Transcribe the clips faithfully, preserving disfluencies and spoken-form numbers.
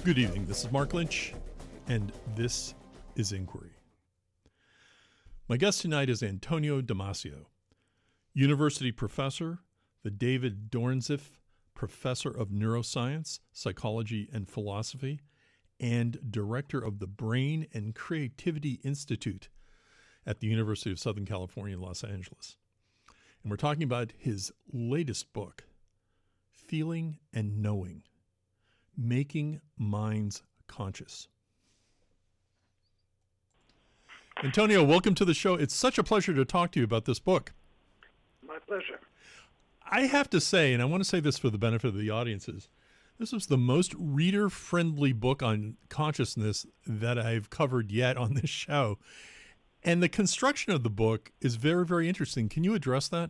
Good evening. This is Mark Lynch, and this is Inquiry. My guest tonight is Antonio Damasio, university professor, the David Dornsife Professor of Neuroscience, Psychology, and Philosophy, and director of the Brain and Creativity Institute at the University of Southern California in Los Angeles. And we're talking about his latest book, Feeling and Knowing, Making Minds Conscious. Antonio, welcome to the show. It's such a pleasure to talk to you about this book. My pleasure. I have to say, and I want to say this for the benefit of the audiences, this was the most reader-friendly book on consciousness that I've covered yet on this show. And the construction of the book is very, very interesting. Can you address that?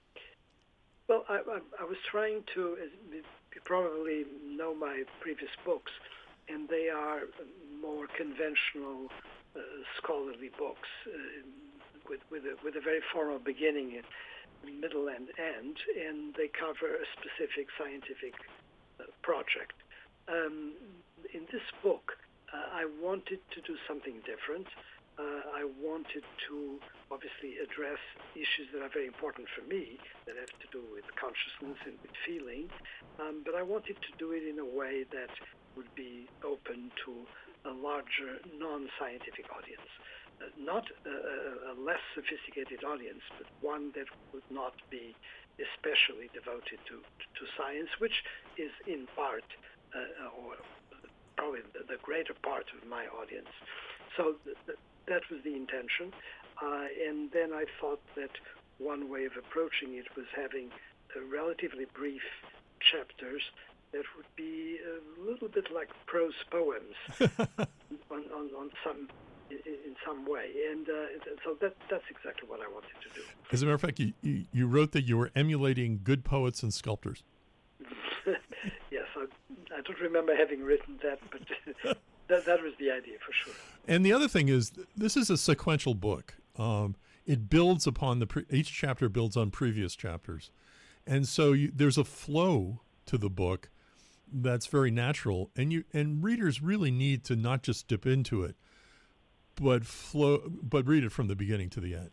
Well, I, I, I was trying to, as you probably know my previous books, and they are more conventional uh, scholarly books uh, with, with, a, with a very formal beginning and middle and end, and they cover a specific scientific uh, project. Um, in this book, uh, I wanted to do something different. Uh, I wanted to obviously address issues that are very important for me, that have to do with consciousness and with feeling, um, but I wanted to do it in a way that would be open to a larger non-scientific audience. Uh, not a, a less sophisticated audience, but one that would not be especially devoted to, to science, which is in part, uh, or probably the, the greater part of my audience. So th- th- that was the intention. Uh, and then I thought that one way of approaching it was having uh, relatively brief chapters that would be a little bit like prose poems on, on, on some in, in some way. And uh, so that that's exactly what I wanted to do. As a matter of fact, you, you, you wrote that you were emulating good poets and sculptors. Yes, I, I don't remember having written that, but that, that was the idea for sure. And the other thing is, this is a sequential book. Um, it builds upon the pre- each chapter builds on previous chapters, and so you, there's a flow to the book that's very natural. And you and readers really need to not just dip into it, but flow, but read it from the beginning to the end.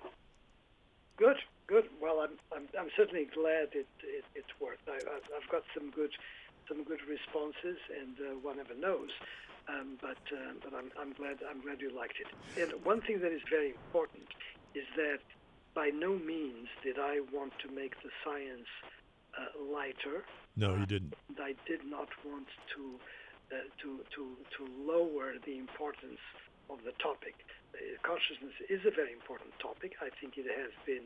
Good, good. Well, I'm I'm, I'm certainly glad it, it it's worked. I, I've, I've got some good some good responses, and uh, one never knows. Um, but uh, but I'm I'm glad I'm glad you liked it. And one thing that is very important is that by no means did I want to make the science uh, lighter. No, you didn't. Uh, I did not want to uh, to to to lower the importance of the topic. Uh, consciousness is a very important topic. I think it has been,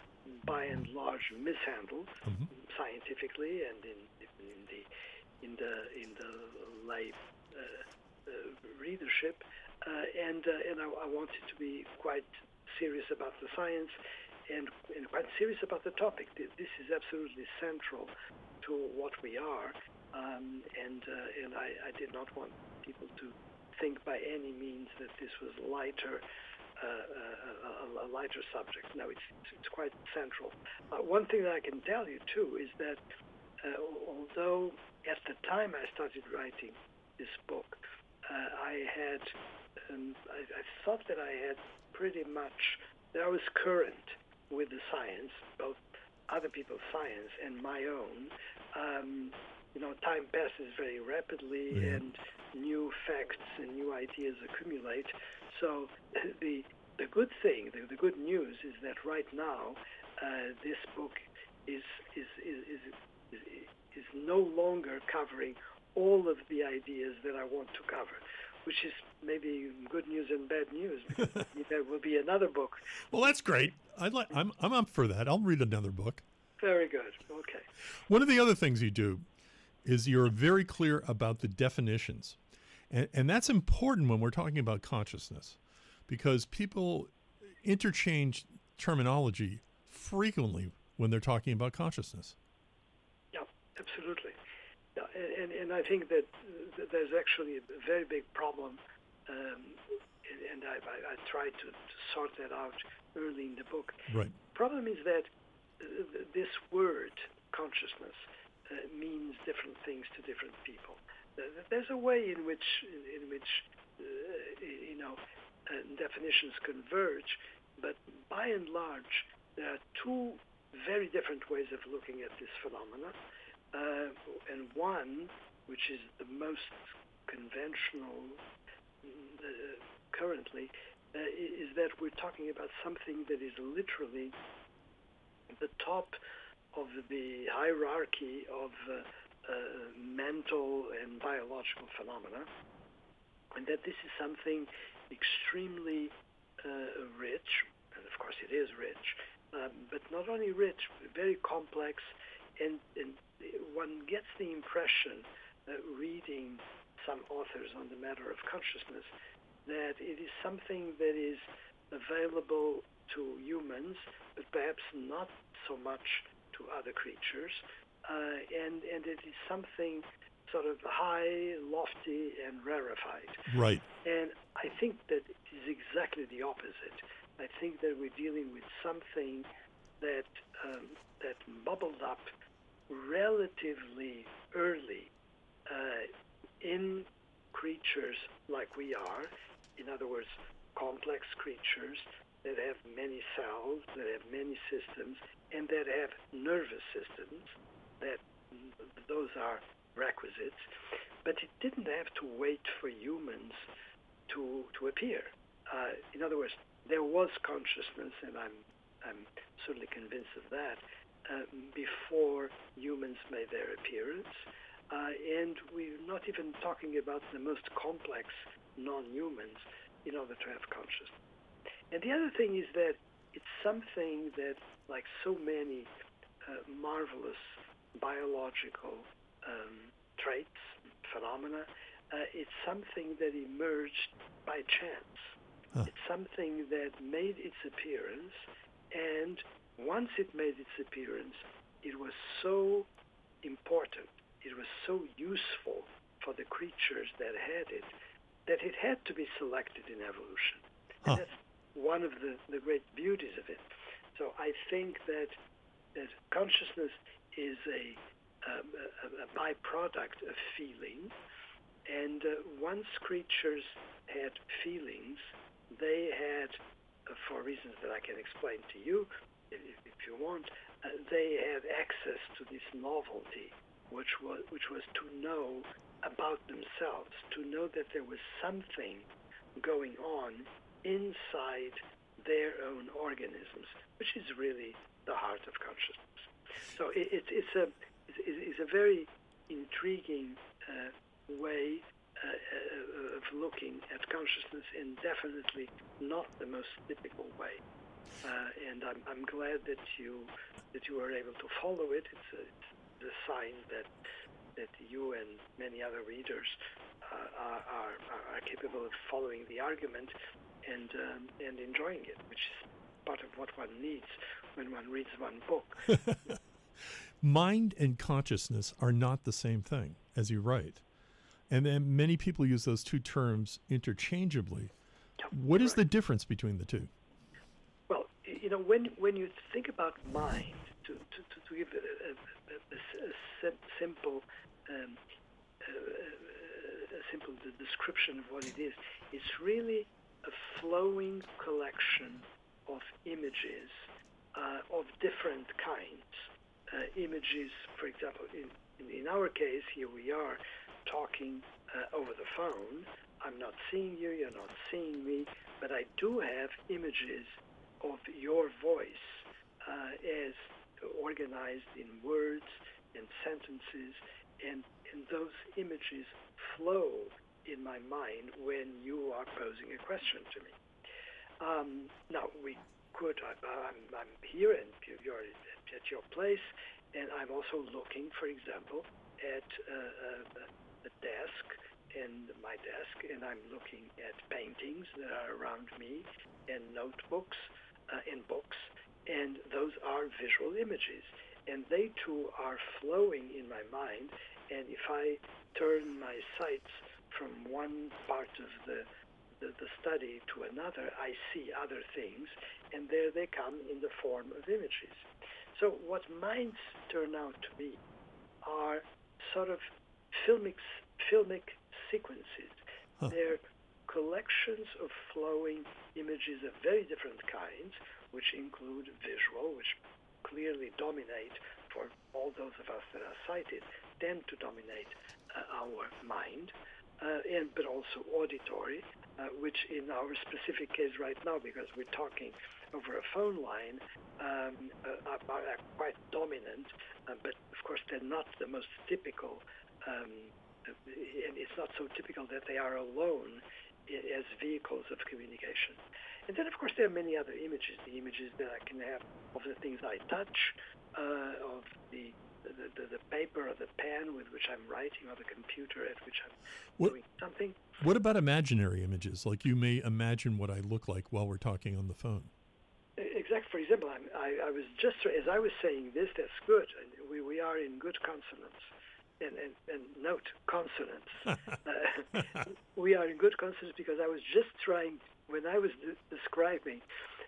by and large, mishandled mm-hmm. scientifically and in in the in the in the lay uh, uh, readership, uh, and uh, and I, I wanted to be quite serious about the science and, and quite serious about the topic. This is absolutely central to what we are, um, and uh, and I, I did not want people to think by any means that this was lighter. Uh, a, a, a lighter subject. No, it's it's quite central. Uh, one thing that I can tell you too is that uh, although at the time I started writing this book, uh, I had um, I, I thought that I had pretty much that I was current with the science, both other people's science and my own. Um, you know, time passes very rapidly, yeah. and new facts and new ideas accumulate. So the the good thing, the, the good news is that right now uh, this book is is, is is is no longer covering all of the ideas that I want to cover, which is maybe good news and bad news, because there will be another book. Well, that's great. I'd like. I'm I'm up for that. I'll read another book. Very good. Okay. One of the other things you do is you're very clear about the definitions. And, and that's important when we're talking about consciousness, because people interchange terminology frequently when they're talking about consciousness. Yeah, absolutely. Yeah, and, and I think that there's actually a very big problem, um, and I, I, I tried to, to sort that out early in the book. Right. The problem is that uh, this word, consciousness, uh, means different things to different people. Uh, there's a way in which, in, in which, uh, you know, uh, definitions converge, but by and large, there are two very different ways of looking at this phenomena, uh, and one, which is the most conventional uh, currently, uh, is that we're talking about something that is literally the top of the hierarchy of uh, uh, mental and biological phenomena, and that this is something extremely uh, rich, and of course it is rich, um, but not only rich, very complex, and, and one gets the impression, uh, reading some authors on the matter of consciousness, that it is something that is available to humans, but perhaps not so much to other creatures, uh, and, and it is something sort of high, lofty, and rarefied. Right. And I think that it is exactly the opposite. I think that we're dealing with something that um, that bubbled up relatively early uh, in creatures like we are. In other words, complex creatures that have many cells, that have many systems, and that have nervous systems. That those are requisites. But it didn't have to wait for humans to to appear. Uh, in other words, there was consciousness, and I'm I'm certainly convinced of that, uh, before humans made their appearance. Uh, and we're not even talking about the most complex non-humans in order to have consciousness. And the other thing is that it's something that, like so many uh, marvelous biological um, traits, phenomena, uh, it's something that emerged by chance. Huh. It's something that made its appearance, and once it made its appearance, it was so important, it was so useful for the creatures that had it, that it had to be selected in evolution. Huh. And that's one of the, the great beauties of it. So I think that that consciousness is a, um, a, a byproduct of feeling, and uh, once creatures had feelings, they had, uh, for reasons that I can explain to you, if, if you want, uh, they had access to this novelty, which was which was to know about themselves, to know that there was something going on inside their own organisms, which is really the heart of consciousness. So it, it, it's a it's a very intriguing uh, way uh, of looking at consciousness, and definitely not the most typical way. Uh, and I'm, I'm glad that you that you were able to follow it. It's a, it's a sign that that you and many other readers uh, are, are are capable of following the argument and um, and enjoying it, which is part of what one needs when one reads one book. Mind and consciousness are not the same thing, as you write. And then many people use those two terms interchangeably. What is the difference between the two? Well, you know, when when you think about mind, to, to, to give a, a, a, a sim- simple um, uh, a simple description of what it is, it's really a flowing collection of images uh, of different kinds. Uh, images, for example, in, in, in our case, here we are talking uh, over the phone. I'm not seeing you, you're not seeing me, but I do have images of your voice uh, as organized in words and sentences, and, and those images flow in my mind when you are posing a question to me. Um, now, we could, I, I'm, I'm here and you're at your place, and I'm also looking, for example, at uh, a, a desk, and my desk, and I'm looking at paintings that are around me, and notebooks, uh, and books, and those are visual images, and they too are flowing in my mind, and if I turn my sights from one part of the The, the study to another, I see other things, and there they come in the form of images. So what minds turn out to be are sort of filmic, filmic sequences. Huh. They're collections of flowing images of very different kinds, which include visual, which clearly dominate for all those of us that are sighted, tend to dominate uh, our mind, uh, and but also auditory, uh, which in our specific case right now, because we're talking over a phone line, um, uh, are, are quite dominant, uh, but of course they're not the most typical, um, and it's not so typical that they are alone as vehicles of communication. And then, of course, there are many other images, the images that I can have of the things I touch, uh, of the, the, the, the paper or the pen with which I'm writing, or the computer at which I'm what, doing something. What about imaginary images? Like you may imagine what I look like while we're talking on the phone. Exactly. For example, I'm, I, I was just, as I was saying this, that's good. We, we are in good consonance. And, and, and note, consonants. uh, we are in good consonance because I was just trying, when I was de- describing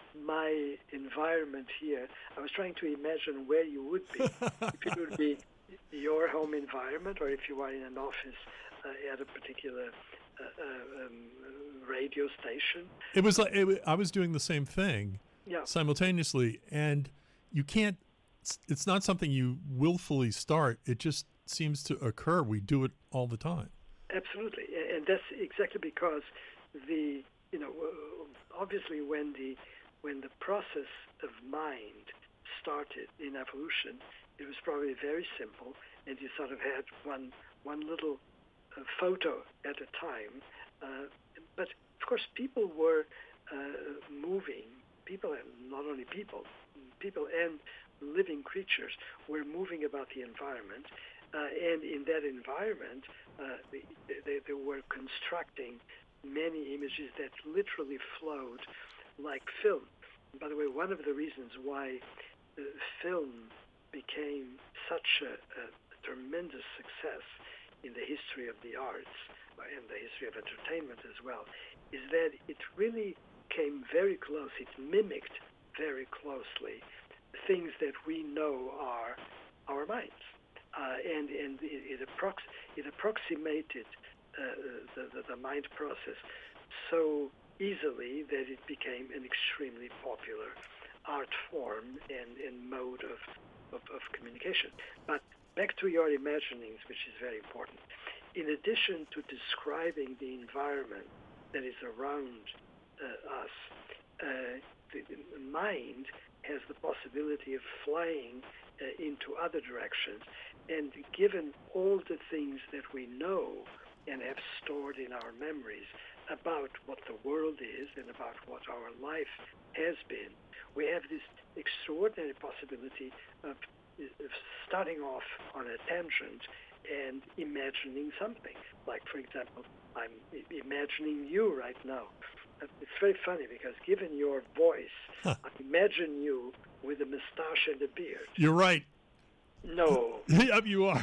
my environment here, I was trying to imagine where you would be. If it would be your home environment, or if you are in an office uh, at a particular uh, uh, um, radio station. It was like, it, I was doing the same thing yeah. simultaneously, and you can't, it's not something you willfully start. It just seems to occur. We do it all the time. Absolutely, and that's exactly because the you know obviously when the when the process of mind started in evolution, it was probably very simple, and you sort of had one one little uh, photo at a time. Uh, but of course, people were uh, moving. People, and not only people, people and living creatures were moving about the environment. Uh, and in that environment, uh, they, they, they were constructing many images that literally flowed like film. And by the way, one of the reasons why uh, film became such a, a tremendous success in the history of the arts and the history of entertainment as well is that it really came very close. It mimicked very closely things that we know are our minds. Uh, and and it, it, approx- it approximated uh, the, the, the mind process so easily that it became an extremely popular art form and, and mode of, of, of communication. But back to your imaginings, which is very important. In addition to describing the environment that is around uh, us, uh, the, the mind has the possibility of flying uh, into other directions. And given all the things that we know and have stored in our memories about what the world is and about what our life has been, we have this extraordinary possibility of, of starting off on a tangent and imagining something. Like, for example, I'm imagining you right now. It's very funny because given your voice, huh. I imagine you with a mustache and a beard. You're right. No. Yep, you are.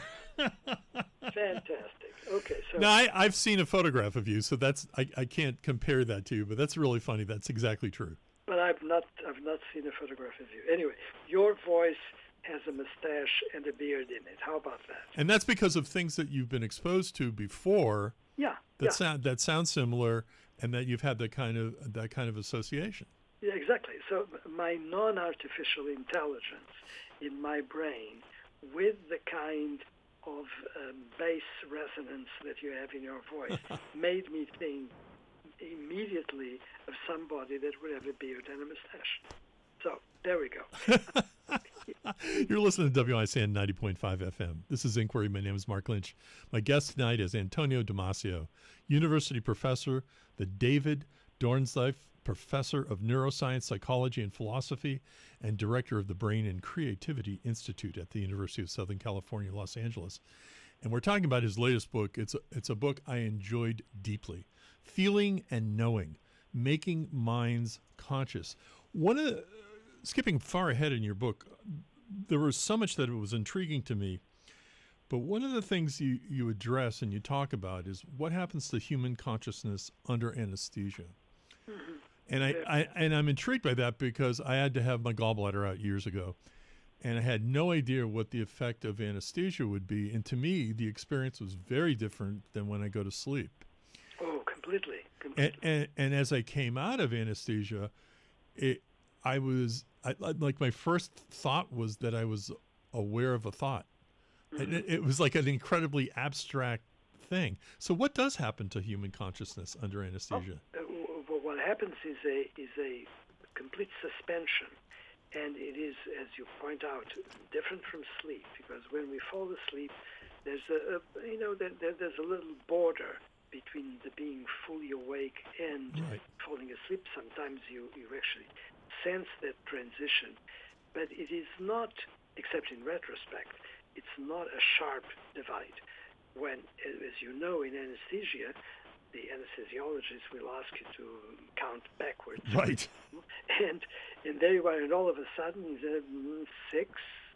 Fantastic. Okay, so now I, I've seen a photograph of you, so that's I, I can't compare that to you, but that's really funny. That's exactly true. But I've not I've not seen a photograph of you. Anyway, your voice has a mustache and a beard in it. How about that? And that's because of things that you've been exposed to before. Yeah. That yeah. sound that sound similar, and that you've had that kind of that kind of association. Yeah, exactly. So my non-artificial intelligence in my brain, with the kind of um, bass resonance that you have in your voice, made me think immediately of somebody that would have a beard and a mustache. So there we go. You're listening to W I C N ninety point five F M. This is Inquiry. My name is Mark Lynch. My guest tonight is Antonio Damasio, university professor, the David Dornsife Professor of Neuroscience, Psychology, and Philosophy, and director of the Brain and Creativity Institute at the University of Southern California, Los Angeles. And we're talking about his latest book. It's a, it's a book I enjoyed deeply, Feeling and Knowing, Making Minds Conscious. One of the, skipping far ahead in your book, there was so much that was intriguing to me. But one of the things you, you address and you talk about is what happens to human consciousness under anesthesia. Mm-hmm. And I, I and I'm intrigued by that because I had to have my gallbladder out years ago, and I had no idea what the effect of anesthesia would be. And to me, the experience was very different than when I go to sleep. Oh, completely. completely. And, and, and as I came out of anesthesia, it, I was I, like my first thought was that I was aware of a thought. Mm-hmm. And it, it was like an incredibly abstract thing. So what does happen to human consciousness under anesthesia? Oh, uh, well, what happens is a is a complete suspension, and it is, as you point out, different from sleep, because when we fall asleep, there's a, a you know there, there, there's a little border between the being fully awake and right. falling asleep. Sometimes you, you actually sense that transition, but it is not, except in retrospect, it's not a sharp divide. When, as you know, in anesthesia, the anesthesiologist will ask you to count backwards. Right. And and there you are, and all of a sudden, uh, six,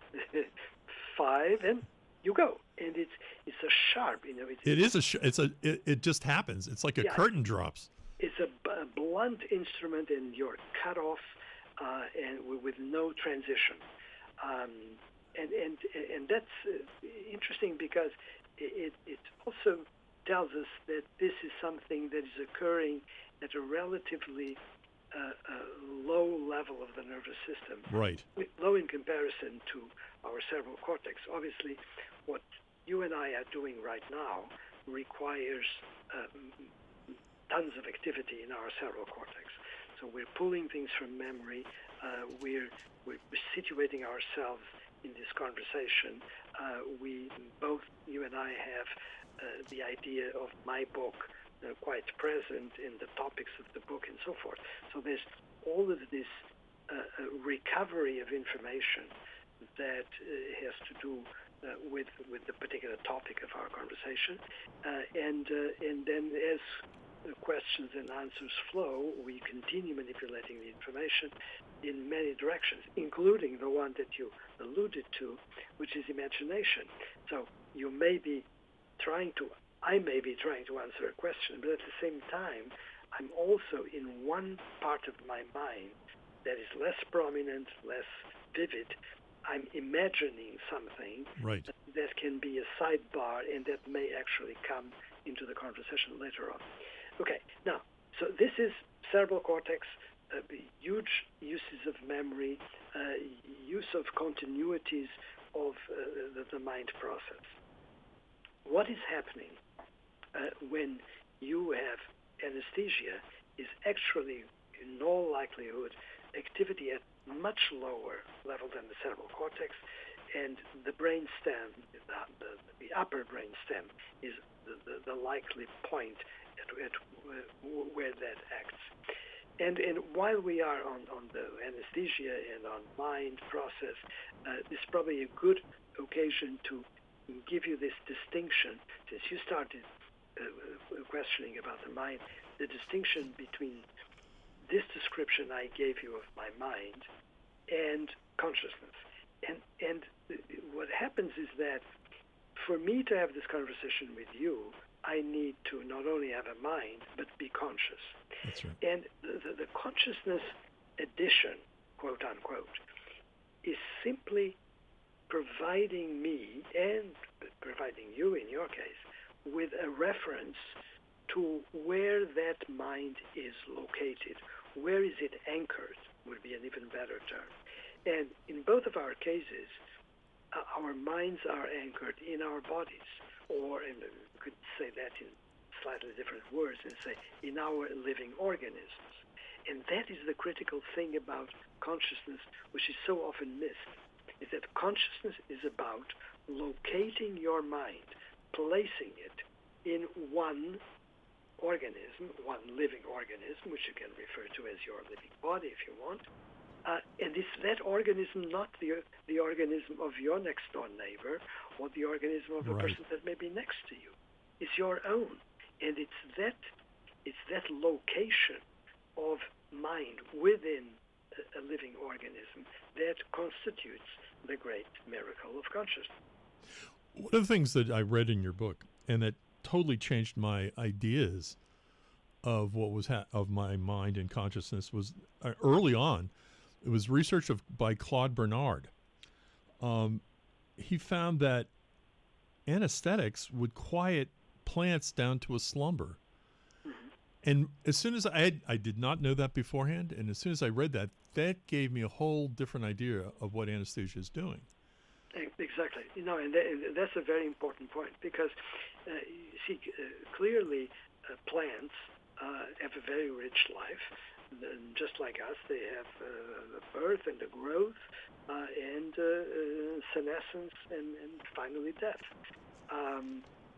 five, and you go. And it's it's a sharp, you know. It's, it is a, sh- it's a, it, it just happens. It's like a yeah, curtain drops. It's a, b- a blunt instrument, and you're cut off, uh, and w- with no transition. Um, and and and that's uh, interesting because it it also tells us that this is something that is occurring at a relatively uh, uh, low level of the nervous system. Right. Low in comparison to our cerebral cortex. Obviously, what you and I are doing right now requires um, tons of activity in our cerebral cortex. So we're pulling things from memory. Uh, we're, we're situating ourselves in this conversation. Uh, we both, you and I, have uh, the idea of my book uh, quite present in the topics of the book and so forth. So there's all of this uh, uh, recovery of information that uh, has to do uh, with with the particular topic of our conversation, uh, and uh, and then as the questions and answers flow, we continue manipulating the information in many directions, including the one that you alluded to, which is imagination. So you may be trying to, I may be trying to answer a question, but at the same time, I'm also in one part of my mind that is less prominent, less vivid. I'm imagining something right. that can be a sidebar and that may actually come into the conversation later on. Okay, now, so this is cerebral cortex, uh, huge uses of memory, uh, use of continuities of uh, the, the mind process. What is happening uh, when you have anesthesia is actually, in all likelihood, activity at much lower level than the cerebral cortex, and the brain stem, the, the, the upper brain stem, is the, the, the likely point at, at where that acts. And, and while we are on, on the anesthesia and on mind process, uh, this is probably a good occasion to give you this distinction, since you started uh, questioning about the mind, the distinction between this description I gave you of my mind and consciousness. And, and what happens is that for me to have this conversation with you, I need to not only have a mind, but be conscious. That's right. And the, the, the consciousness addition, quote unquote, is simply providing me and providing you, in your case, with a reference to where that mind is located. Where is it anchored would be an even better term. And in both of our cases, uh, our minds are anchored in our bodies, or and we could say that in slightly different words and say in our living organisms. And that is the critical thing about consciousness, which is so often missed, is that consciousness is about locating your mind, placing it in one organism, one living organism, which you can refer to as your living body if you want. Uh, and it's that organism, not the the organism of your next door neighbor or the organism of a right. person that may be next to you. It's your own. And it's that it's that location of mind within a, a living organism that constitutes the great miracle of consciousness. One of the things that I read in your book, and that totally changed my ideas of what was ha- of my mind and consciousness, was uh, early on. It was research of by Claude Bernard, um, he found that anesthetics would quiet plants down to a slumber. Mm-hmm. And as soon as I had, I did not know that beforehand, and as soon as I read that, that gave me a whole different idea of what anesthesia is doing. Exactly. You know, and, that, and that's a very important point because, uh, you see, uh, clearly uh, plants uh, have a very rich life. And just like us, they have uh, the birth and the growth uh, and uh, uh, senescence and, and finally death. Um,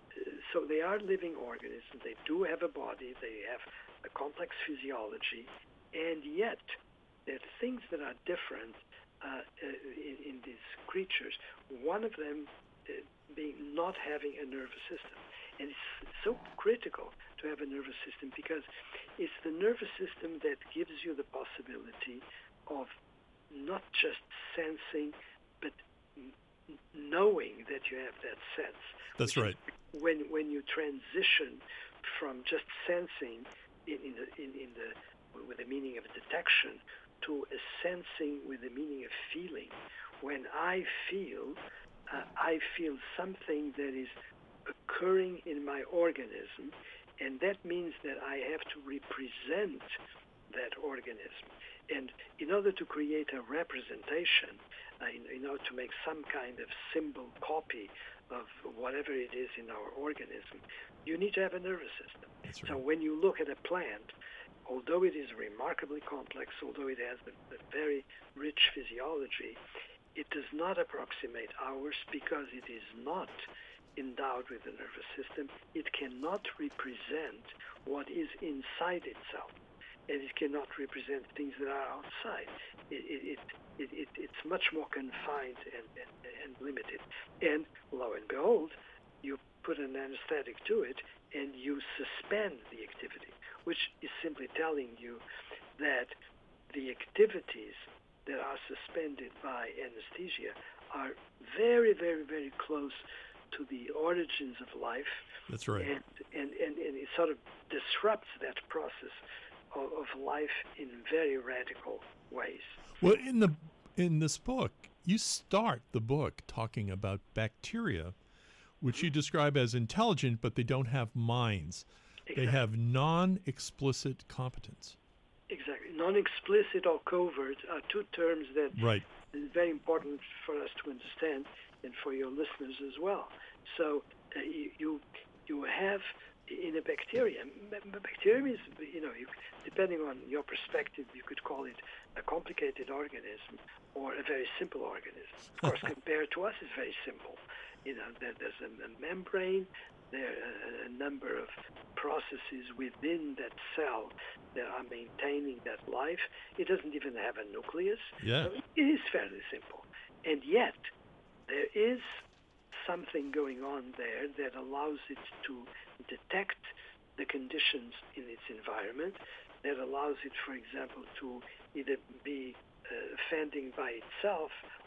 so they are living organisms. They do have a body. They have a complex physiology. And yet, there are things that are different Uh, in, in these creatures, one of them uh, being not having a nervous system. And it's so critical to have a nervous system because it's the nervous system that gives you the possibility of not just sensing, but n- knowing that you have that sense. That's right. When when you transition from just sensing in, in, the, in, in the with the meaning of detection to a sensing with the meaning of feeling. When I feel, uh, I feel something that is occurring in my organism, and that means that I have to represent that organism. And in order to create a representation, uh, in, in order to make some kind of symbol copy of whatever it is in our organism, you need to have a nervous system. That's right. So when you look at a plant, although it is remarkably complex, although it has a, a very rich physiology, it does not approximate ours because it is not endowed with a nervous system. It cannot represent what is inside itself, and it cannot represent things that are outside. It, it, it, it, it, it's much more confined and, and, and limited. And lo and behold, you put an anesthetic to it, and you suspend the activity, which is simply telling you that the activities that are suspended by anesthesia are very, very, very close to the origins of life. That's right. And, and, and, and it sort of disrupts that process of, of life in very radical ways. Well, in the in this book, you start the book talking about bacteria, which you describe as intelligent, but they don't have minds. Exactly. They have non-explicit competence. Exactly. Non-explicit or covert are two terms that right. is very important for us to understand and for your listeners as well. So uh, you, you you have in a bacterium, bacterium is, you know, you, depending on your perspective, you could call it a complicated organism or a very simple organism. Of course, compared to us, it's very simple. You know, there, there's a, a membrane, there are a number of processes within that cell that are maintaining that life. It doesn't even have a nucleus. Yeah. So it is fairly simple. And yet, there is something going on there that allows it to detect the conditions in its environment, that allows it, for example, to either be uh, fending by itself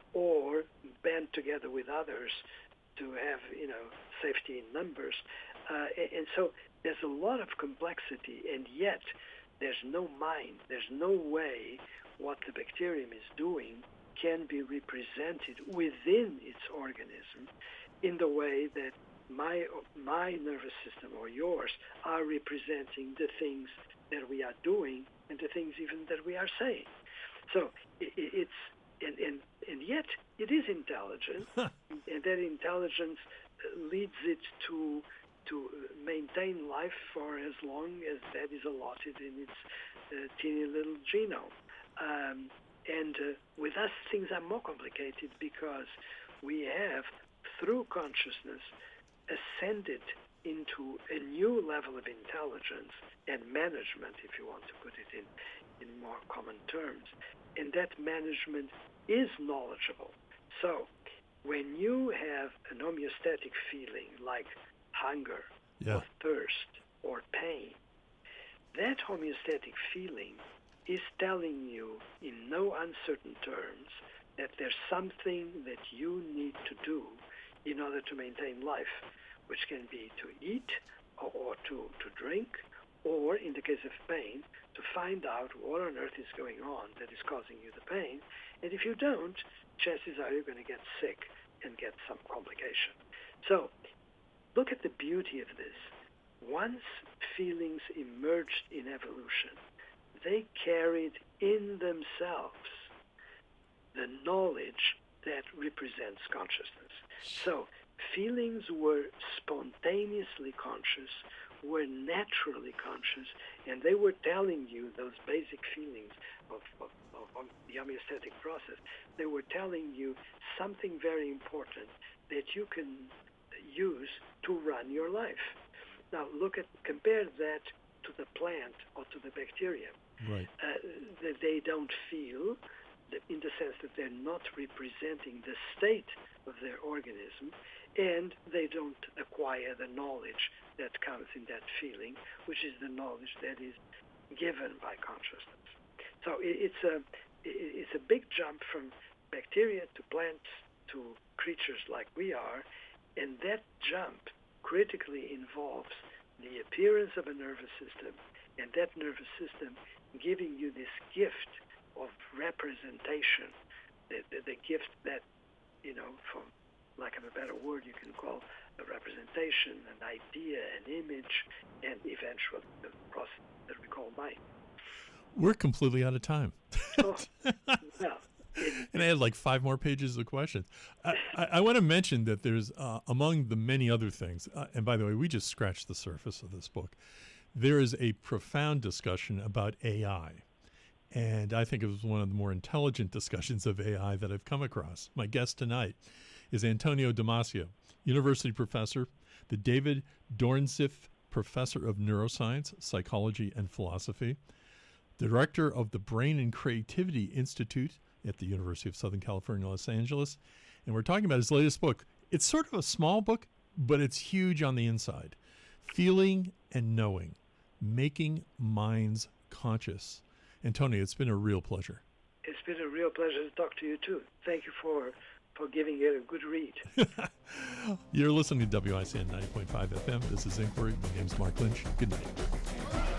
or band together with others to have, you know, safety in numbers. Uh, and, and so there's a lot of complexity, and yet there's no mind, there's no way what the bacterium is doing can be represented within its organism in the way that my my nervous system or yours are representing the things that we are doing and the things even that we are saying. So it, it's and, and and yet it is intelligent, and that intelligence leads it to to maintain life for as long as that is allotted in its uh, teeny little genome. Um, and uh, with us, things are more complicated because we have, through consciousness, ascended into a new level of intelligence and management, if you want to put it in, in more common terms. And that management is knowledgeable. So when you have an homeostatic feeling like hunger yeah. or thirst or pain, that homeostatic feeling is telling you in no uncertain terms that there's something that you need to do in order to maintain life, which can be to eat or, or to, to drink or in the case of pain, to find out what on earth is going on that is causing you the pain. And if you don't, chances are you're going to get sick and get some complication. So look at the beauty of this. Once feelings emerged in evolution, they carried in themselves the knowledge that represents consciousness. So feelings were spontaneously conscious, were naturally conscious, and they were telling you those basic feelings of, of, of, of the homeostatic process. They were telling you something very important that you can use to run your life. Now look at, compare that to the plant or to the bacteria. Right. Uh, that they don't feel, in the sense that they're not representing the state of their organism, and they don't acquire the knowledge that comes in that feeling, which is the knowledge that is given by consciousness. So it's a it's a big jump from bacteria to plants to creatures like we are, and that jump critically involves the appearance of a nervous system, and that nervous system giving you this gift of representation, the, the, the gift that, you know, for lack of a better word, you can call a representation, an idea, an image, and eventually the process that we call mind. We're completely out of time. Oh, well, it, and I had like five more pages of questions. I, I, I want to mention that there's, uh, among the many other things, uh, and by the way, we just scratched the surface of this book, there is a profound discussion about A I. And I think it was one of the more intelligent discussions of A I that I've come across. My guest tonight is Antonio Damasio, university professor, the David Dornsiff Professor of Neuroscience, Psychology, and Philosophy, director of the Brain and Creativity Institute at the University of Southern California, Los Angeles. And we're talking about his latest book. It's sort of a small book, but it's huge on the inside. Feeling and Knowing, Making Minds Conscious. Antonio, it's been a real pleasure. It's been a real pleasure to talk to you, too. Thank you for, for giving it a good read. You're listening to W I C N ninety point five F M. This is Inquiry. My name's Mark Lynch. Good night.